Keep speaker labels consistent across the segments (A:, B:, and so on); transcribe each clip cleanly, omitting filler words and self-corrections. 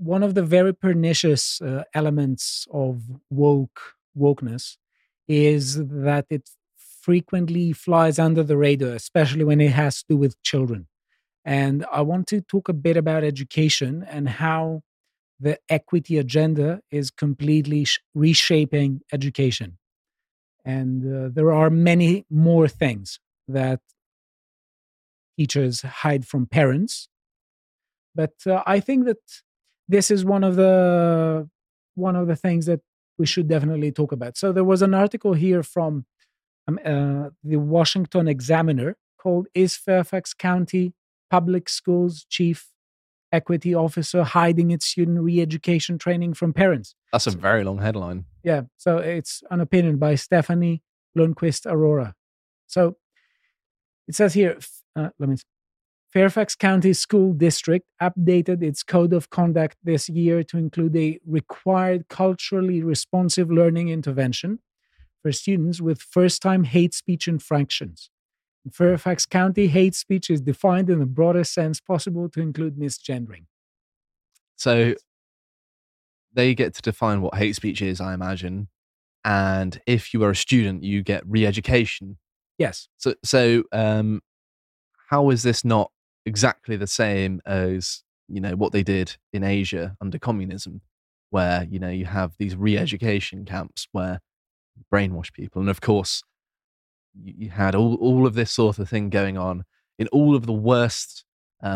A: one of the very pernicious elements of wokeness is that it frequently flies under the radar, especially when it has to do with children. And I want to talk a bit about education and how the equity agenda is completely reshaping education. And there are many more things that teachers hide from parents. But I think that this is one of the things that we should definitely talk about. So there was an article here from the Washington Examiner called "Is Fairfax County Public Schools Chief Equity Officer Hiding its Student Re-Education Training from Parents?"
B: That's a very long headline.
A: Yeah, so it's an opinion by Stephanie Lundquist Aurora. So it says here, Fairfax County School District updated its code of conduct this year to include a required culturally responsive learning intervention for students with first-time hate speech infractions. In Fairfax County, hate speech is defined in the broadest sense possible to include misgendering.
B: So they get to define what hate speech is, I imagine. And if you are a student, you get re-education.
A: Yes.
B: So how is this not exactly the same as, what they did in Asia under communism, where, you have these re-education camps where you brainwash people. And of course, you had all of this sort of thing going on in all of the worst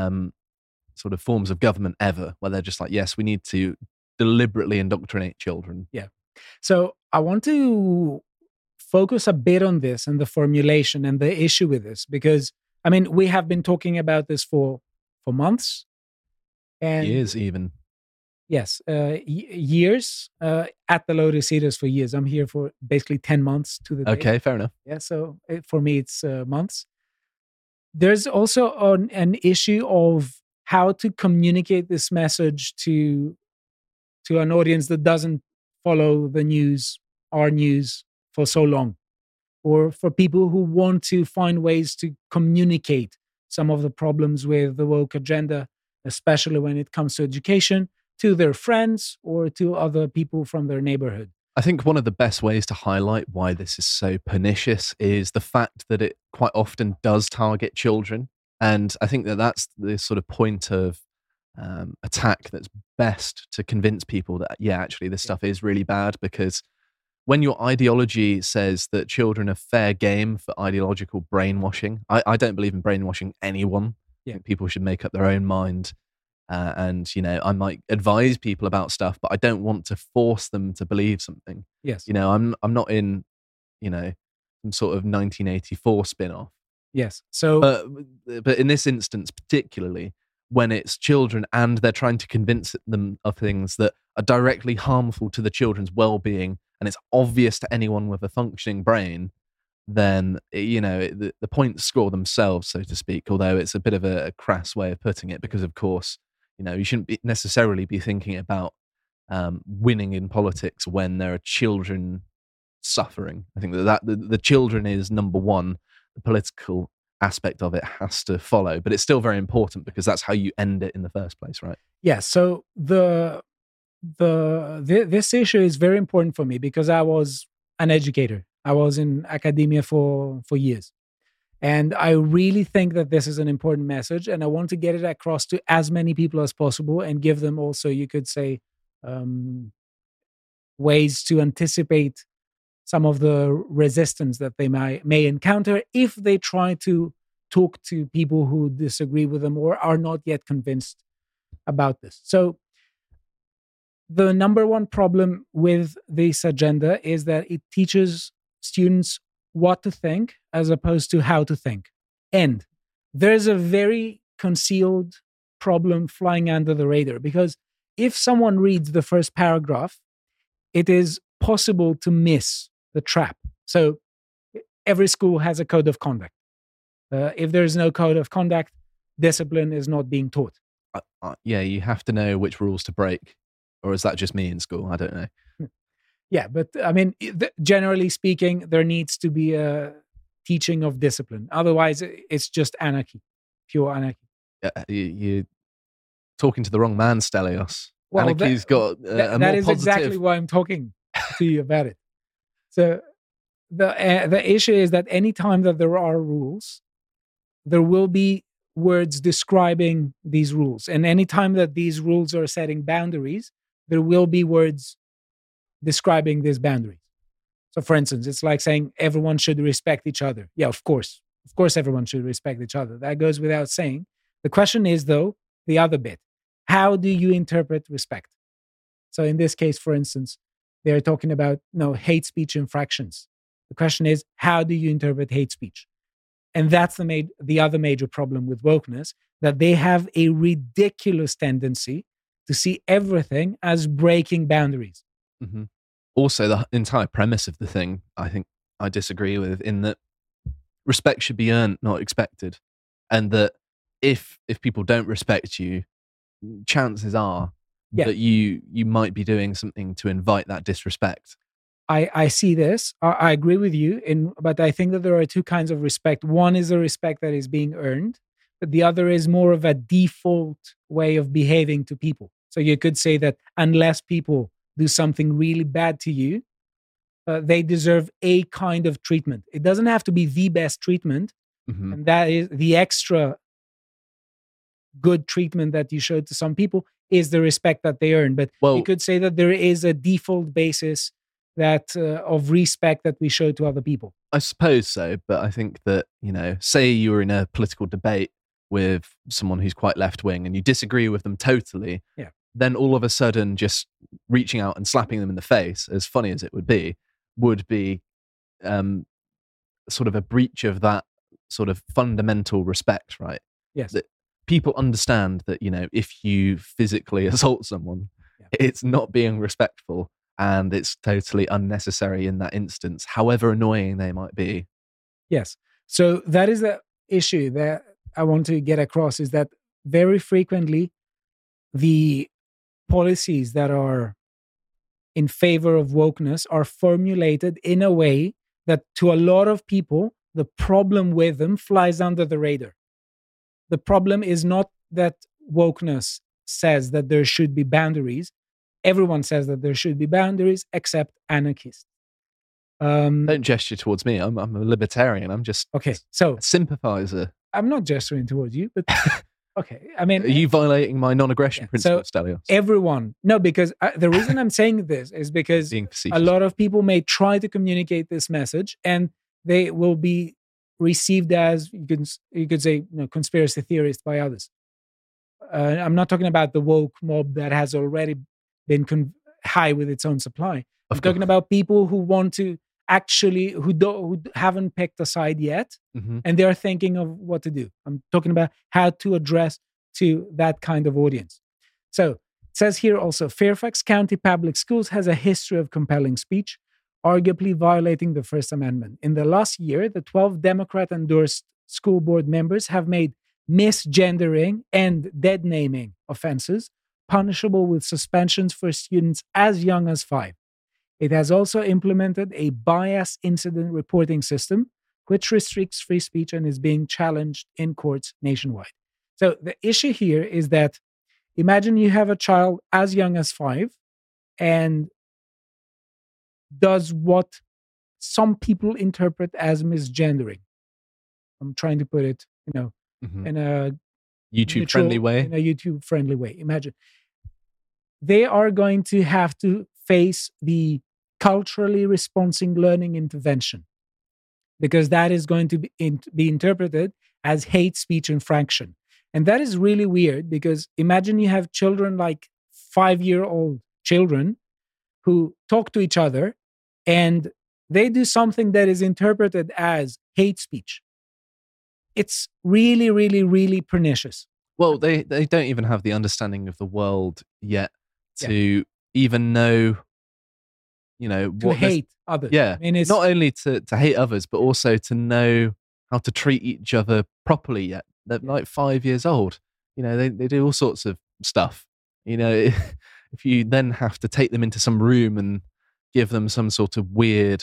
B: sort of forms of government ever, where they're just like, yes, we need to deliberately indoctrinate children.
A: Yeah. So I want to focus a bit on this and the formulation and the issue with this, because we have been talking about this for months. And
B: years even.
A: Yes, years. At the Lotus Eaters for years. I'm here for basically 10 months to the day.
B: Okay, fair enough.
A: Yeah, so for me, it's months. There's also an issue of how to communicate this message to an audience that doesn't follow the news, our news, for so long. Or for people who want to find ways to communicate some of the problems with the woke agenda, especially when it comes to education, to their friends or to other people from their neighborhood.
B: I think one of the best ways to highlight why this is so pernicious is the fact that it quite often does target children. And I think that that's the sort of point of attack that's best to convince people that, yeah, actually this stuff is really bad, because when your ideology says that children are fair game for ideological brainwashing, I don't believe in brainwashing anyone.
A: Yeah.
B: I think people should make up their own mind. And, I might advise people about stuff, but I don't want to force them to believe something.
A: Yes.
B: I'm not in, some sort of 1984 spin-off.
A: Yes. So,
B: but in this instance, particularly when it's children and they're trying to convince them of things that are directly harmful to the children's well-being, and it's obvious to anyone with a functioning brain, then, the points score themselves, so to speak, although it's a bit of a crass way of putting it, because, of course, you shouldn't necessarily be thinking about winning in politics when there are children suffering. I think that the children is number one. The political aspect of it has to follow, but it's still very important because that's how you end it in the first place, right?
A: Yeah. So this issue is very important for me because I was an educator. I was in academia for years. And I really think that this is an important message, and I want to get it across to as many people as possible and give them also, you could say, ways to anticipate some of the resistance that they may encounter if they try to talk to people who disagree with them or are not yet convinced about this. So the number one problem with this agenda is that it teaches students what to think as opposed to how to think. And there's a very concealed problem flying under the radar, because if someone reads the first paragraph, it is possible to miss the trap. So every school has a code of conduct. If there's no code of conduct, discipline is not being taught.
B: Yeah, you have to know which rules to break. Or is that just me in school? I don't know.
A: Yeah, but generally speaking, there needs to be a teaching of discipline. Otherwise, it's just anarchy, pure anarchy.
B: You're talking to the wrong man, Stelios.
A: Well,
B: Anaki's got a
A: that
B: more
A: is
B: positive.
A: exactly why I'm talking to you about it. So the issue is that any time that there are rules, there will be words describing these rules, and any time that these rules are setting boundaries, there will be words describing these boundaries. So, for instance, it's like saying everyone should respect each other. Yeah, of course, everyone should respect each other. That goes without saying. The question is, though, the other bit: how do you interpret respect? So, in this case, for instance, they're talking about hate speech infractions. The question is, how do you interpret hate speech? And that's the other major problem with wokeness, that they have a ridiculous tendency to see everything as breaking boundaries.
B: Mm-hmm. Also, the entire premise of the thing, I think I disagree with, in that respect should be earned, not expected. And that if people don't respect you, chances are that you might be doing something to invite that disrespect.
A: I see this. I agree with you, but I think that there are two kinds of respect. One is a respect that is being earned, but the other is more of a default way of behaving to people. So you could say that unless people do something really bad to you, they deserve a kind of treatment. It doesn't have to be the best treatment, and that is the extra good treatment that you show to some people is the respect that they earn. But you could say that there is a default basis that of respect that we show to other people.
B: I suppose so, but I think that, say you were in a political debate with someone who's quite left-wing and you disagree with them totally, then all of a sudden just reaching out and slapping them in the face, as funny as it would be sort of a breach of that sort of fundamental respect, right?
A: Yes.
B: That people understand that, if you physically assault someone, it's not being respectful. And it's totally unnecessary in that instance, however annoying they might be.
A: Yes. So that is the issue that I want to get across, is that very frequently the policies that are in favor of wokeness are formulated in a way that to a lot of people, the problem with them flies under the radar. The problem is not that wokeness says that there should be boundaries. Everyone says that there should be boundaries except anarchists.
B: Don't gesture towards me. I'm a libertarian. I'm just
A: a
B: sympathizer.
A: I'm not gesturing towards you, but okay. I mean,
B: are you violating my non-aggression principle, Stelios?
A: Everyone, no, because the reason I'm saying this is because a lot of people may try to communicate this message, and they will be received as you could say conspiracy theorists by others. I'm not talking about the woke mob that has already been high with its own supply. I'm talking about people who want to actually, who haven't picked a side yet, and they're thinking of what to do. I'm talking about how to address to that kind of audience. So it says here also, Fairfax County Public Schools has a history of compelling speech, arguably violating the First Amendment. In the last year, the 12 Democrat-endorsed school board members have made misgendering and dead naming offenses punishable with suspensions for students as young as 5. It has also implemented a bias incident reporting system, which restricts free speech and is being challenged in courts nationwide. So the issue here is that imagine you have a child as young as 5 and does what some people interpret as misgendering. I'm trying to put it, in a
B: YouTube-friendly way.
A: In a YouTube-friendly way. Imagine. They are going to have to face the culturally responsive learning intervention, because that is going to be interpreted as hate speech infraction. And that is really weird, because imagine you have children, like 5-year-old children, who talk to each other and they do something that is interpreted as hate speech. It's really, really, really pernicious.
B: Well, they don't even have the understanding of the world yet to even know,
A: to hate others.
B: Yeah,
A: I mean, it's
B: not only to hate others, but also to know how to treat each other properly yet. They're like 5 years old. They do all sorts of stuff. If you then have to take them into some room and give them some sort of weird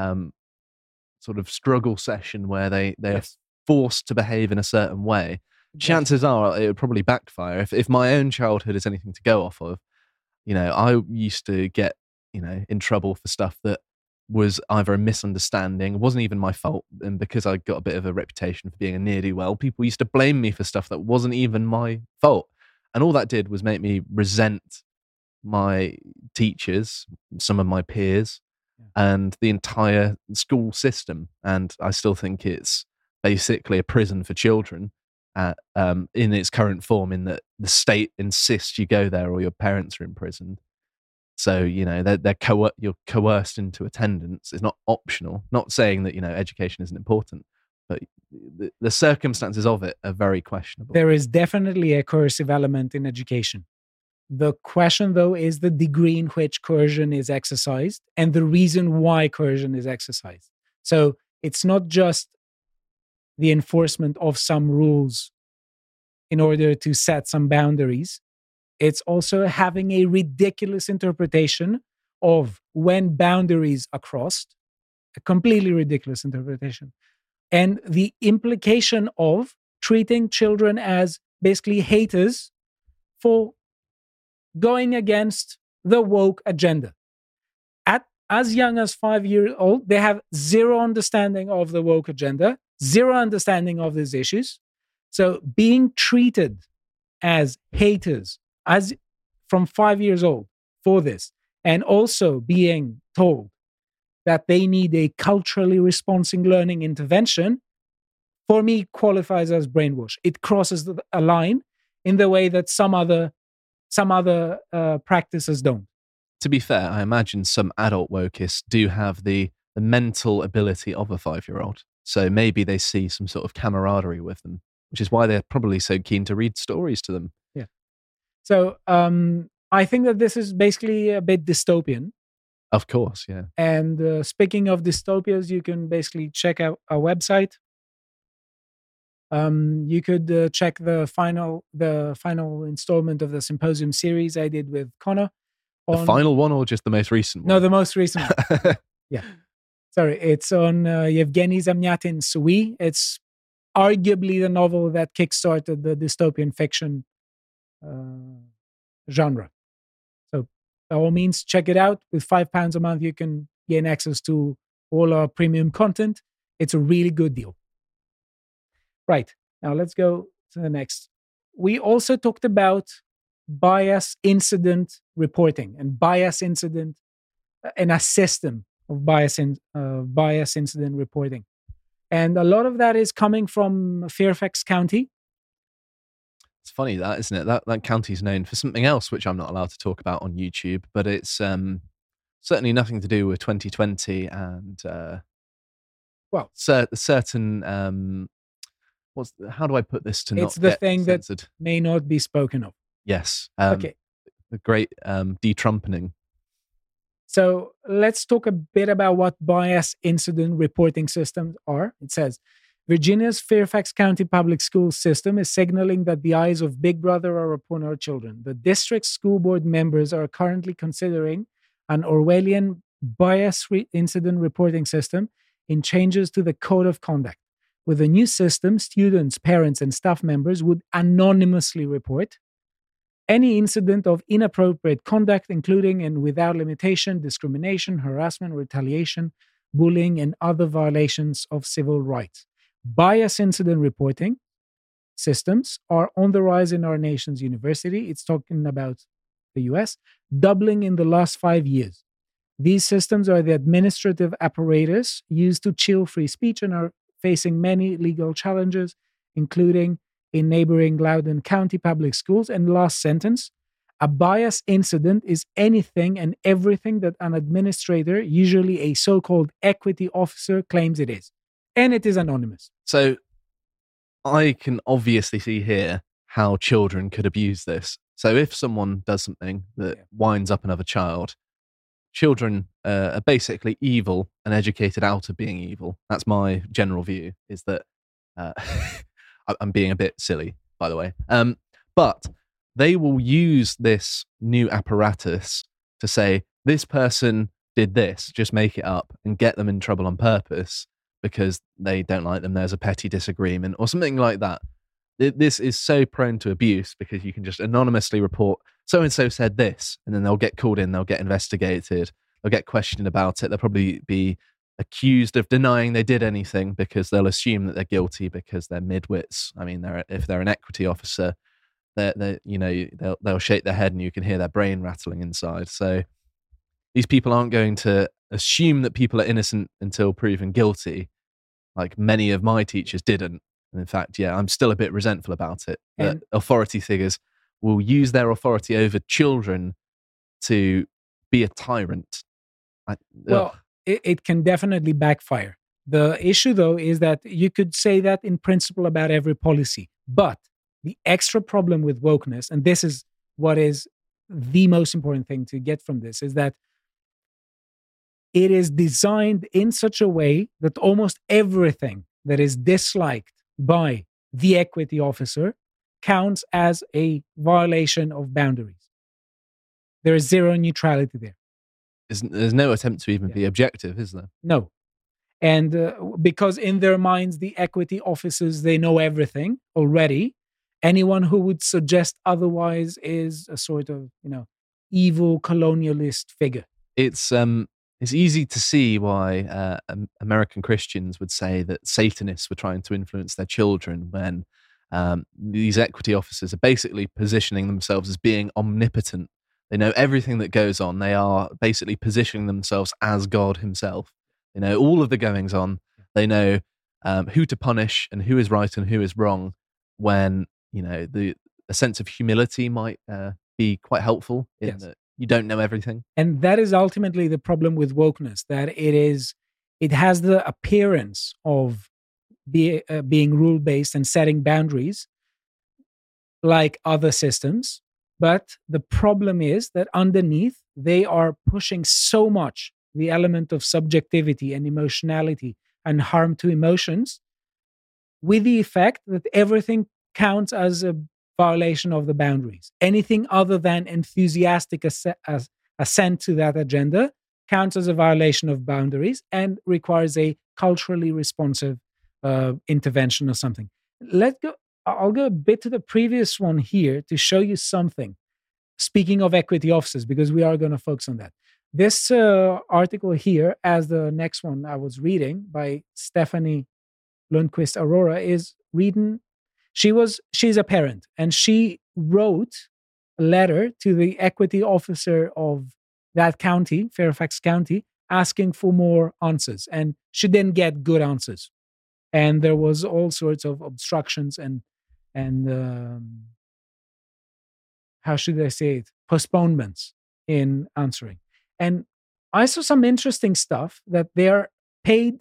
B: sort of struggle session where they are forced to behave in a certain way, chances are it would probably backfire. If my own childhood is anything to go off of, I used to get, in trouble for stuff that was either a misunderstanding, it wasn't even my fault. And because I got a bit of a reputation for being a ne'er-do-well, people used to blame me for stuff that wasn't even my fault. And all that did was make me resent my teachers, some of my peers, and the entire school system. And I still think it's basically a prison for children in its current form, in that the state insists you go there or your parents are imprisoned. So, you're coerced into attendance. It's not optional. Not saying that, education isn't important, but the circumstances of it are very questionable.
A: There is definitely a coercive element in education. The question, though, is the degree in which coercion is exercised and the reason why coercion is exercised. So it's not just the enforcement of some rules in order to set some boundaries. It's also having a ridiculous interpretation of when boundaries are crossed, a completely ridiculous interpretation. And the implication of treating children as basically haters for going against the woke agenda. At as young as 5 years old, they have zero understanding of the woke agenda, zero understanding of these issues. So being treated as haters as from 5 years old for this, and also being told that they need a culturally responsive learning intervention, for me qualifies as brainwash. It crosses a line in the way that some other practices don't.
B: To be fair, I imagine some adult wokists do have the mental ability of a 5-year-old. So maybe they see some sort of camaraderie with them, which is why they're probably so keen to read stories to them.
A: Yeah. So I think that this is basically a bit dystopian.
B: Of course, yeah.
A: And speaking of dystopias, you can basically check out our website. You could check the final installment of the Symposium series I did with Connor.
B: The final one or just the most recent one?
A: No, the most recent one. Yeah. Sorry, it's on Yevgeny Zamyatin's We. It's arguably the novel that kickstarted the dystopian fiction genre. So by all means, check it out. With £5 a month, you can gain access to all our premium content. It's a really good deal. Right. Now let's go to the next. We also talked about bias incident reporting and bias incident and a system of bias incident reporting. And a lot of that is coming from Fairfax County.
B: It's funny that, isn't it? That county's known for something else, which I'm not allowed to talk about on YouTube, but it's certainly nothing to do with 2020 and certain how do I put this to not
A: it's the
B: get
A: thing
B: censored?
A: That may not be spoken of.
B: Yes.
A: Okay.
B: The great de-Trumpening.
A: So let's talk a bit about what bias incident reporting systems are. It says, Virginia's Fairfax County Public School system is signaling that the eyes of Big Brother are upon our children. The district's school board members are currently considering an Orwellian bias incident reporting system in changes to the Code of Conduct. With the new system, students, parents, and staff members would anonymously report any incident of inappropriate conduct, including and without limitation, discrimination, harassment, retaliation, bullying, and other violations of civil rights. Bias incident reporting systems are on the rise in our nation's university. It's talking about the US, doubling in the last 5 years. These systems are the administrative apparatus used to chill free speech and are facing many legal challenges, including in neighboring Loudoun County public schools. And last sentence, a bias incident is anything and everything that an administrator, usually a so-called equity officer, claims it is. And it is anonymous.
B: So I can obviously see here how children could abuse this. So if someone does something that winds up another child, children are basically evil and educated out of being evil. That's my general view, is that I'm being a bit silly, by the way. But they will use this new apparatus to say, this person did this, just make it up and get them in trouble on purpose because they don't like them. There's a petty disagreement or something like that. This is so prone to abuse because you can just anonymously report so and so said this, and then they'll get called in, they'll get investigated, they'll get questioned about it, they'll probably be accused of denying they did anything because they'll assume that they're guilty because they're midwits. I mean, if they're an equity officer, they'll shake their head and you can hear their brain rattling inside. So these people aren't going to assume that people are innocent until proven guilty, like many of my teachers didn't. And in fact, yeah, I'm still a bit resentful about it. That authority figures will use their authority over children to be a tyrant.
A: It can definitely backfire. The issue, though, is that you could say that in principle about every policy. But the extra problem with wokeness, and this is what is the most important thing to get from this, is that it is designed in such a way that almost everything that is disliked by the equity officer counts as a violation of boundaries. There is zero neutrality there.
B: There's no attempt to even be objective, is there?
A: No. And because in their minds, the equity officers, they know everything already. Anyone who would suggest otherwise is a sort of, evil colonialist figure.
B: It's easy to see why American Christians would say that Satanists were trying to influence their children when these equity officers are basically positioning themselves as being omnipotent. They know everything that goes on. They are basically positioning themselves as God himself. They know all of the goings on. They know who to punish and who is right and who is wrong, when, a sense of humility might be quite helpful in that you don't know everything.
A: And that is ultimately the problem with wokeness, that it has the appearance of being rule-based and setting boundaries like other systems. But the problem is that underneath, they are pushing so much the element of subjectivity and emotionality and harm to emotions, with the effect that everything counts as a violation of the boundaries. Anything other than enthusiastic assent to that agenda counts as a violation of boundaries and requires a culturally responsive intervention or something. I'll go a bit to the previous one here to show you something. Speaking of equity officers, because we are going to focus on that. This article here, as the next one I was reading by Stephanie Lundquist Aurora, is reading. She's a parent, and she wrote a letter to the equity officer of that county, Fairfax County, asking for more answers, and she didn't get good answers. And there was all sorts of obstructions and how should I say it? Postponements in answering. And I saw some interesting stuff that they are paid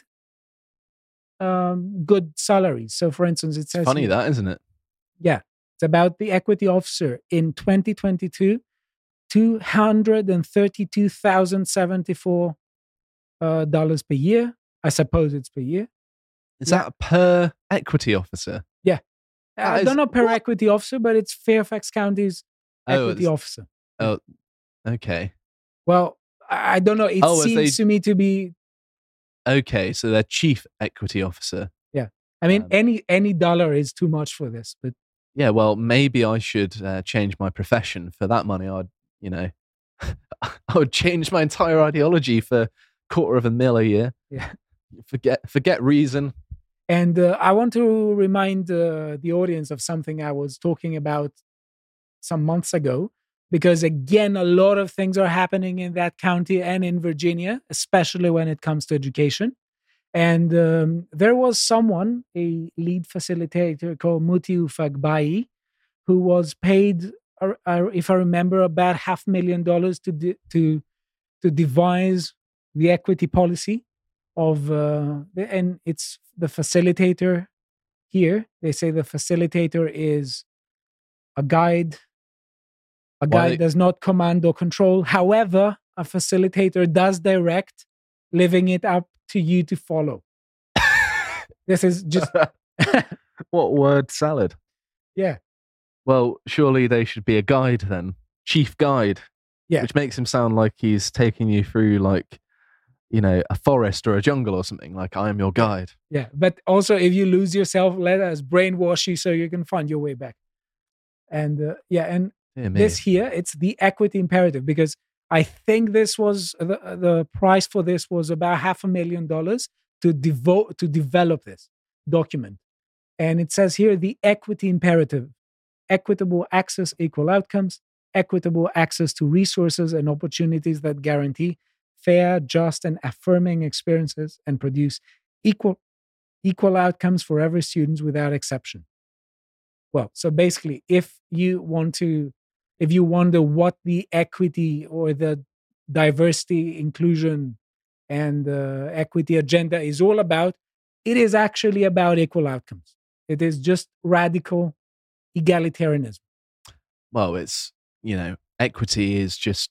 A: good salaries. So, for instance, it says...
B: Funny here, that, isn't it?
A: Yeah. It's about the equity officer in 2022, $232,074 per year. I suppose it's per year.
B: Is that per equity officer?
A: Yeah. I don't know per equity officer, but it's Fairfax County's equity officer.
B: Oh, okay.
A: Well, I don't know. It seems to me to be...
B: Okay, so they're chief equity officer.
A: Yeah. I mean, any dollar is too much for this, but...
B: Yeah, well, maybe I should change my profession. For that money, I would change my entire ideology for $250,000 a year.
A: Yeah.
B: Forget reason.
A: And I want to remind the audience of something I was talking about some months ago, because again, a lot of things are happening in that county and in Virginia, especially when it comes to education. And there was someone, a lead facilitator called Mutiu Fagbai, who was paid, if I remember, about $500,000 to devise the equity policy of, and it's the facilitator here. They say the facilitator is a guide. A guide does not command or control. However, a facilitator does direct, leaving it up to you to follow. This is just...
B: What word salad?
A: Yeah.
B: Well, surely they should be a guide then. Chief guide.
A: Yeah.
B: Which makes him sound like he's taking you through, like, a forest or a jungle or something. Like, I am your guide.
A: Yeah. But also, if you lose yourself, let us brainwash you so you can find your way back. And
B: Dear me.
A: This here, it's the equity imperative, because I think this was the price for this was about $500,000 to develop this document. And it says here the equity imperative: equitable access, equal outcomes, equitable access to resources and opportunities that guarantee fair, just, and affirming experiences and produce equal outcomes for every student without exception. Well, so basically, if you wonder what the equity or the diversity, inclusion, and equity agenda is all about, it is actually about equal outcomes. It is just radical egalitarianism.
B: Well, it's, equity is just,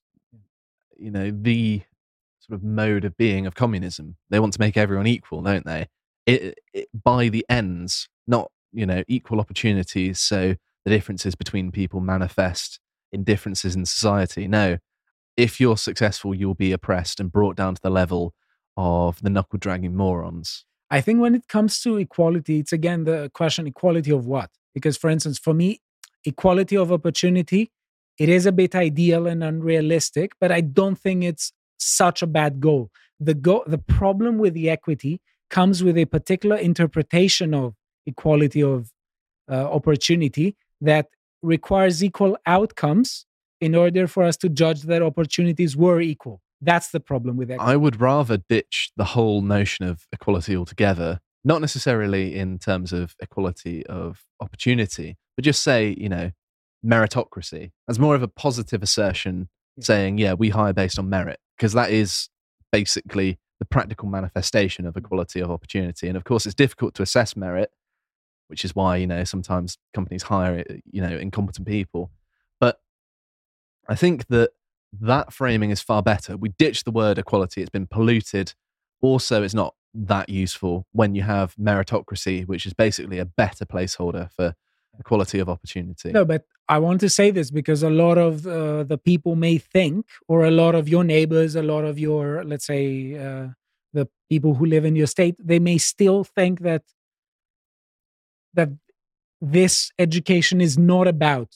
B: the sort of mode of being of communism. They want to make everyone equal, don't they? It by the ends, not, equal opportunities. So the differences between people manifest in differences in society. No, if you're successful, you'll be oppressed and brought down to the level of the knuckle dragging morons.
A: I think when it comes to equality, it's again the question: equality of what? Because, for instance, for me, equality of opportunity, it is a bit ideal and unrealistic, but I don't think it's such a bad goal. The problem with the equity comes with a particular interpretation of equality of opportunity that requires equal outcomes in order for us to judge that opportunities were equal. That's the problem with equity.
B: I would rather ditch the whole notion of equality altogether, not necessarily in terms of equality of opportunity, but just say, meritocracy as more of a positive assertion, saying, yeah, we hire based on merit, because that is basically the practical manifestation of equality of opportunity. And of course, it's difficult to assess merit, which is why, sometimes companies hire, incompetent people. But I think that framing is far better. We ditch the word equality. It's been polluted. Also, it's not that useful when you have meritocracy, which is basically a better placeholder for equality of opportunity.
A: No, but I want to say this because a lot of the people may think, or a lot of your neighbors, a lot of your, let's say, the people who live in your state, they may still think that this education is not about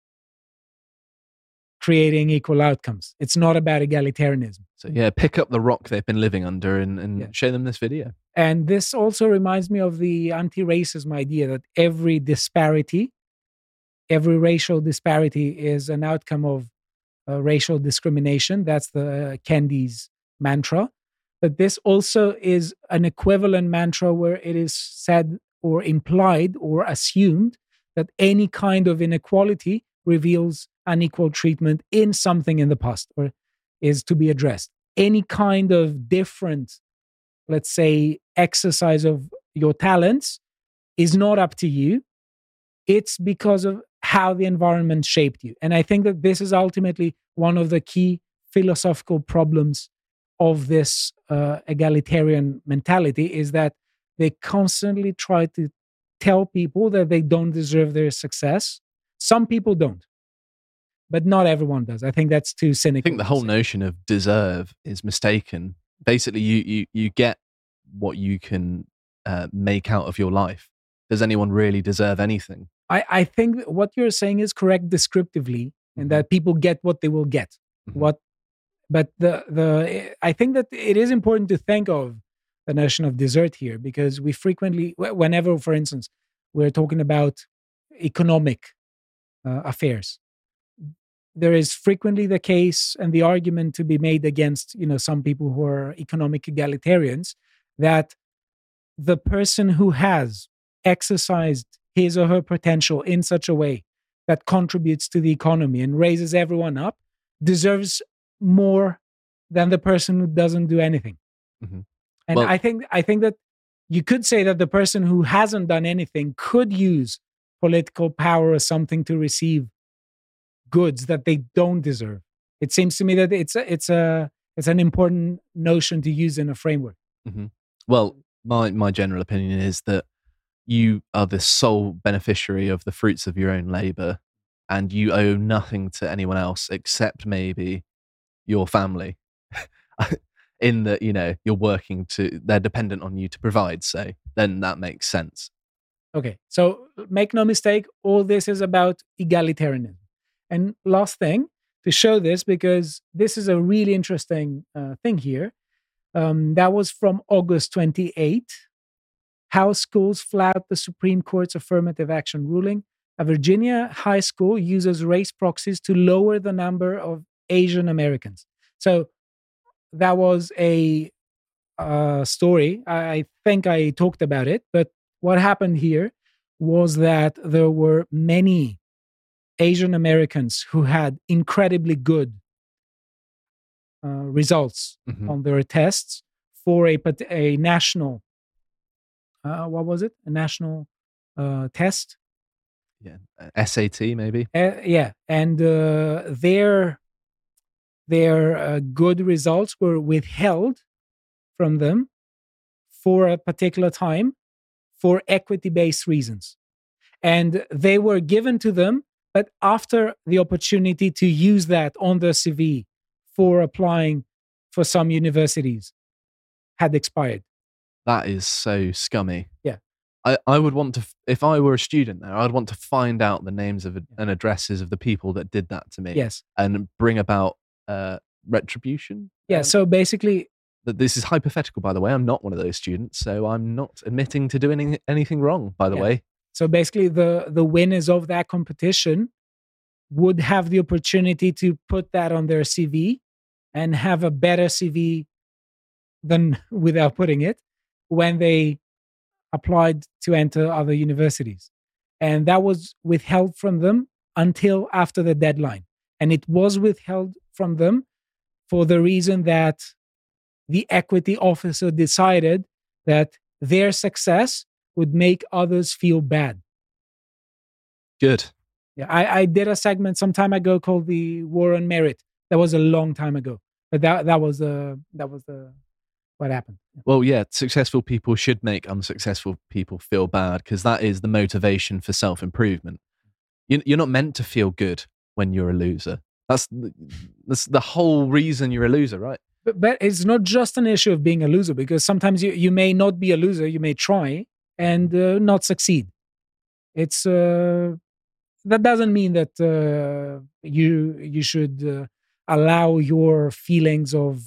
A: creating equal outcomes. It's not about egalitarianism.
B: So yeah, pick up the rock they've been living under and show them this video.
A: And this also reminds me of the anti-racism idea that every racial disparity is an outcome of racial discrimination. That's the Kendi's mantra. But this also is an equivalent mantra where it is said or implied or assumed that any kind of inequality reveals unequal treatment in something in the past or is to be addressed. Any kind of different, let's say, exercise of your talents is not up to you. It's because of how the environment shaped you. And I think that this is ultimately one of the key philosophical problems of this egalitarian mentality, is that they constantly try to tell people that they don't deserve their success. Some people don't, but not everyone does. I think that's too cynical.
B: I think the whole notion of deserve is mistaken. Basically, you get what you can make out of your life. Does anyone really deserve anything?
A: I think what you're saying is correct descriptively, and that people get what they will get.
B: Mm-hmm.
A: But I think that it is important to think of the notion of desert here, because we frequently, whenever, for instance, we're talking about economic affairs, there is frequently the case and the argument to be made against, some people who are economic egalitarians, that the person who has exercised his or her potential in such a way that contributes to the economy and raises everyone up deserves more than the person who doesn't do anything.
B: Mm-hmm.
A: And I think that you could say that the person who hasn't done anything could use political power or something to receive goods that they don't deserve. It seems to me that it's an important notion to use in a framework.
B: Mm-hmm. Well, my general opinion is that you are the sole beneficiary of the fruits of your own labor, and you owe nothing to anyone else except maybe your family. In that, they're dependent on you to provide. So then that makes sense.
A: Okay. So make no mistake, all this is about egalitarianism. And last thing to show this, because this is a really interesting thing here. That was from August 28. How schools flout the Supreme Court's affirmative action ruling. A Virginia high school uses race proxies to lower the number of Asian Americans. So that was a story. I think I talked about it, but what happened here was that there were many Asian Americans who had incredibly good results on their tests for a national, what was it? A national test?
B: Yeah, SAT maybe.
A: Yeah, and their good results were withheld from them for a particular time for equity-based reasons. And they were given to them, but after the opportunity to use that on their CV for applying for some universities had expired.
B: That is so scummy.
A: Yeah.
B: I would want to, if I were a student there, I'd want to find out the names of and addresses of the people that did that to me.
A: Yes.
B: And bring about retribution.
A: Yeah. So basically,
B: this is hypothetical, by the way. I'm not one of those students, so I'm not admitting to doing anything wrong, by the way.
A: So basically, the winners of that competition would have the opportunity to put that on their CV and have a better CV than without putting it when they applied to enter other universities. And that was withheld from them until after the deadline. And it was withheld from them for the reason that the equity officer decided that their success would make others feel bad.
B: Good.
A: Yeah, I did a segment some time ago called the War on Merit. That was a long time ago, but that was what happened.
B: Well, yeah, successful people should make unsuccessful people feel bad because that is the motivation for self-improvement. You're not meant to feel good when you're a loser. That's the whole reason you're a loser, right?
A: But it's not just an issue of being a loser, because sometimes you may not be a loser. You may try and not succeed. It's that doesn't mean that you should allow your feelings of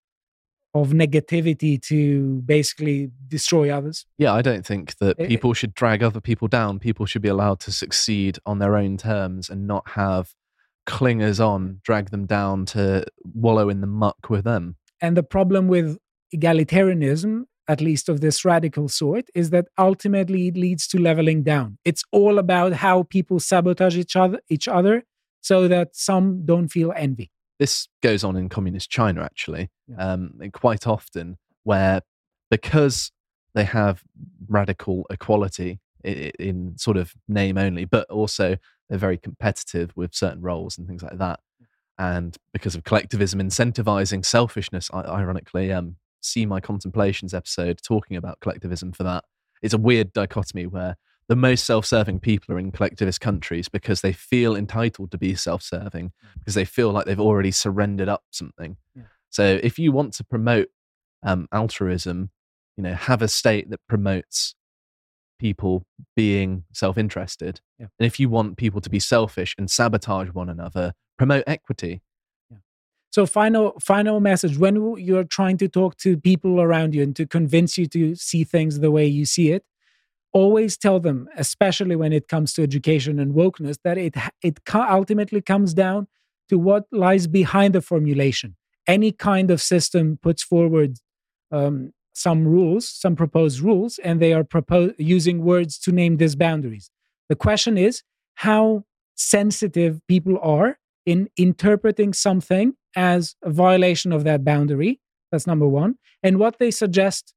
A: negativity to basically destroy others.
B: Yeah, I don't think that people should drag other people down. People should be allowed to succeed on their own terms and not have clingers on drag them down to wallow in the muck with them.
A: And the problem with egalitarianism, at least of this radical sort, is that ultimately it leads to leveling down. It's all about how people sabotage each other so that some don't feel envy.
B: This goes on in communist China, actually, quite often, where because they have radical equality in sort of name only, but also they're very competitive with certain roles and things like that. And because of collectivism incentivizing selfishness, ironically, see my Contemplations episode talking about collectivism for that. It's a weird dichotomy where the most self-serving people are in collectivist countries because they feel entitled to be self-serving, because they feel like they've already surrendered up something. Yeah. So if you want to promote altruism, have a state that promotes people being self-interested. Yeah. And if you want people to be selfish and sabotage one another, promote equity.
A: Yeah. So final message, when you're trying to talk to people around you and to convince you to see things the way you see it, always tell them, especially when it comes to education and wokeness, that it ultimately comes down to what lies behind the formulation. Any kind of system puts forward some rules, some proposed rules, and they are using words to name these boundaries. The question is how sensitive people are in interpreting something as a violation of that boundary. That's number one. And what they suggest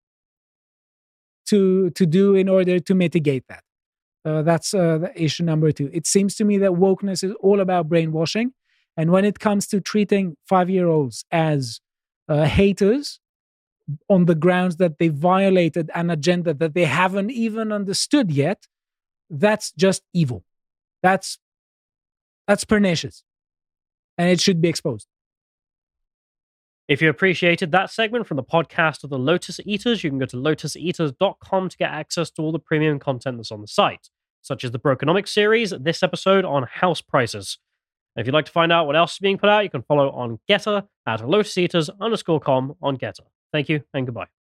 A: to do in order to mitigate that. That's the issue number two. It seems to me that wokeness is all about brainwashing. And when it comes to treating 5-year-olds as haters on the grounds that they violated an agenda that they haven't even understood yet, that's just evil. That's pernicious. And it should be exposed.
C: If you appreciated that segment from the podcast of the Lotus Eaters, you can go to lotuseaters.com to get access to all the premium content that's on the site, such as the Brokenomics series, this episode on house prices. And if you'd like to find out what else is being put out, you can follow on Getter at LotusEaters_com on Getter. Thank you and goodbye.